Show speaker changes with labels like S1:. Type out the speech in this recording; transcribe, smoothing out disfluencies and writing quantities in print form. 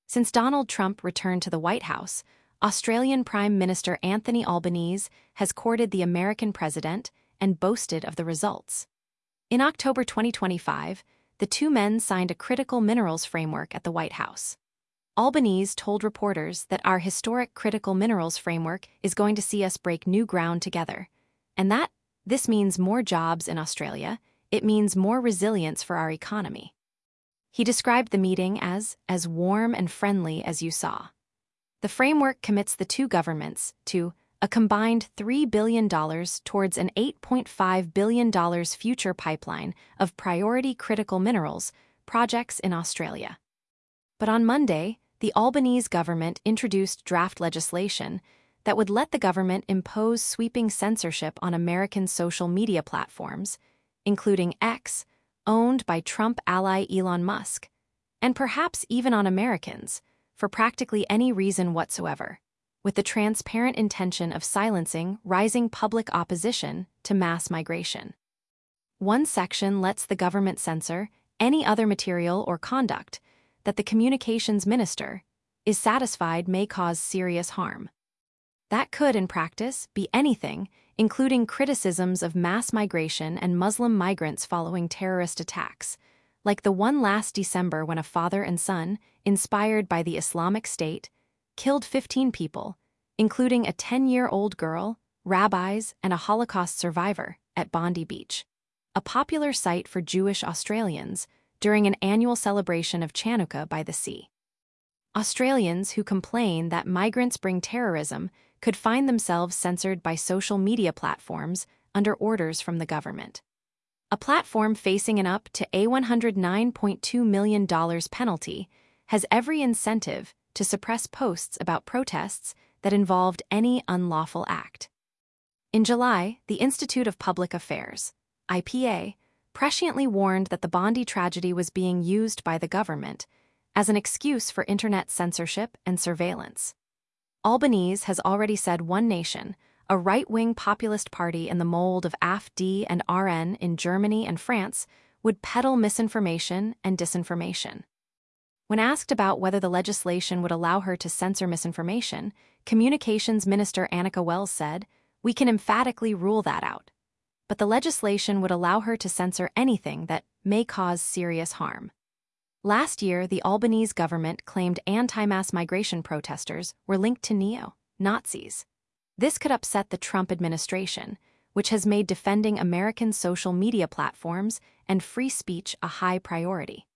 S1: Since Donald Trump returned to the White House, Australian Prime Minister Anthony Albanese has courted the American president and boasted of the results. In October 2025, the two men signed a critical minerals framework at the White House. Albanese told reporters that our historic critical minerals framework is going to see us break new ground together, and that this means more jobs in Australia. It means more resilience for our economy. He described the meeting as warm and friendly as you saw. The framework commits the two governments to a combined $3 billion towards an $8.5 billion future pipeline of priority critical minerals projects in Australia. But on Monday, the Albanese government introduced draft legislation that would let the government impose sweeping censorship on American social media platforms, including X, owned by Trump ally Elon Musk, and perhaps even on Americans, for practically any reason whatsoever, with the transparent intention of silencing rising public opposition to mass migration. One section lets the government censor any other material or conduct that the communications minister is satisfied may cause serious harm. That could, in practice, be anything, including criticisms of mass migration and Muslim migrants following terrorist attacks, like the one last December when a father and son, inspired by the Islamic State, killed 15 people, including a 10-year-old girl, rabbis, and a Holocaust survivor, at Bondi Beach, a popular site for Jewish Australians, during an annual celebration of Chanukah by the sea. Australians who complain that migrants bring terrorism could find themselves censored by social media platforms under orders from the government. A platform facing an up to a $109.2 million penalty has every incentive to suppress posts about protests that involved any unlawful act. In July, the Institute of Public Affairs, IPA, presciently warned that the Bondi tragedy was being used by the government as an excuse for internet censorship and surveillance. Albanese has already said One Nation, a right-wing populist party in the mold of AfD and RN in Germany and France, would peddle misinformation and disinformation. When asked about whether the legislation would allow her to censor misinformation, Communications Minister Annika Wells said, "We can emphatically rule that out. But the legislation would allow her to censor anything that may cause serious harm." Last year, the Albanese government claimed anti-mass migration protesters were linked to neo-Nazis. This could upset the Trump administration, which has made defending American social media platforms and free speech a high priority.